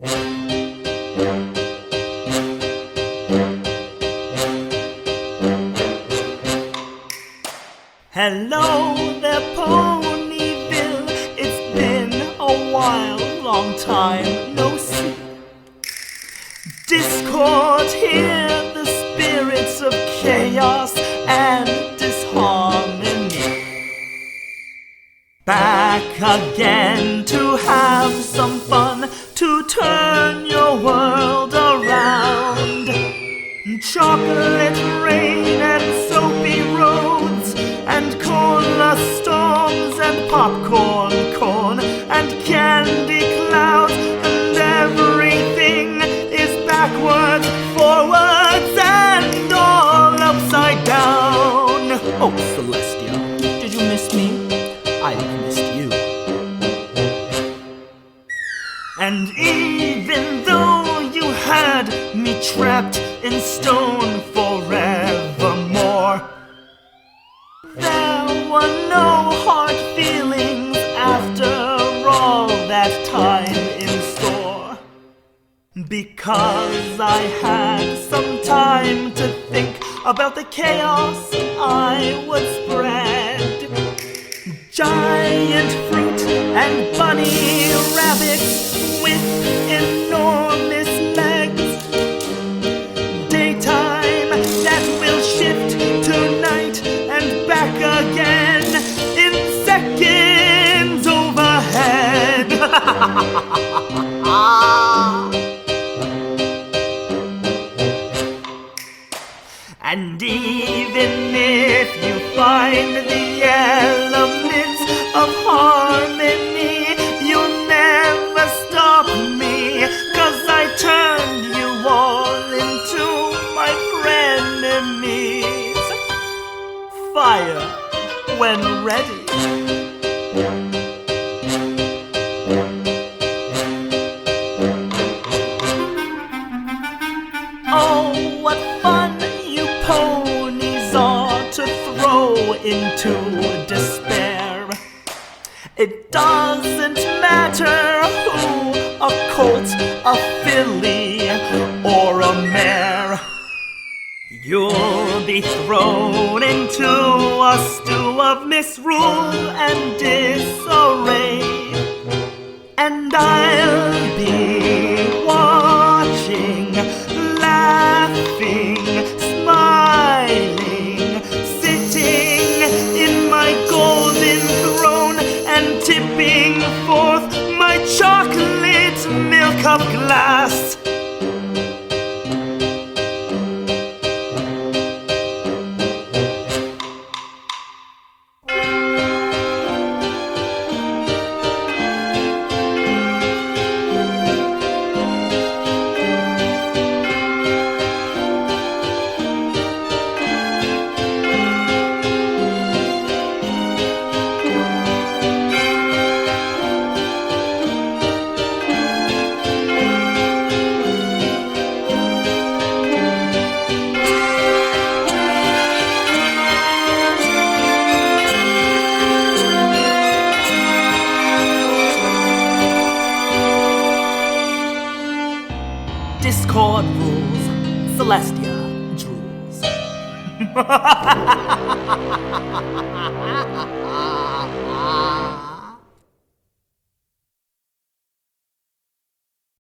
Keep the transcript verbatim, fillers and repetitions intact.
Hello there, Ponyville. It's been a while, long time no see. Discord here, the spirits of chaos and disharmony. Back again to have some fun, to turn your world around. Chocolate rain and soapy roads, and cola storms and popcorn corn and candy clouds, and everything is backwards, forwards, and all upside down. Oh, Celestia, did you miss me? I missed you. And even though you had me trapped in stone forevermore, there were no hard feelings after all that time in store, because I had some time to think about the chaos I would spread. Giant fruit and bunny rabbits with enormous legs. Daytime that will shift to night and back again in seconds overhead. And even if you find the elements of harmony, you'll never stop me, 'cause I turned you all into my frenemies. Fire when ready. Oh, what fun you ponies are to throw into despair. It doesn't matter who, a colt, a filly, or a mare. You'll be thrown into a stew of misrule and disarray, and I'll be watching, laughing, smiling, sitting in my golden throne and tipping forth my chocolate milk of glass. Discord rules, Celestia drools.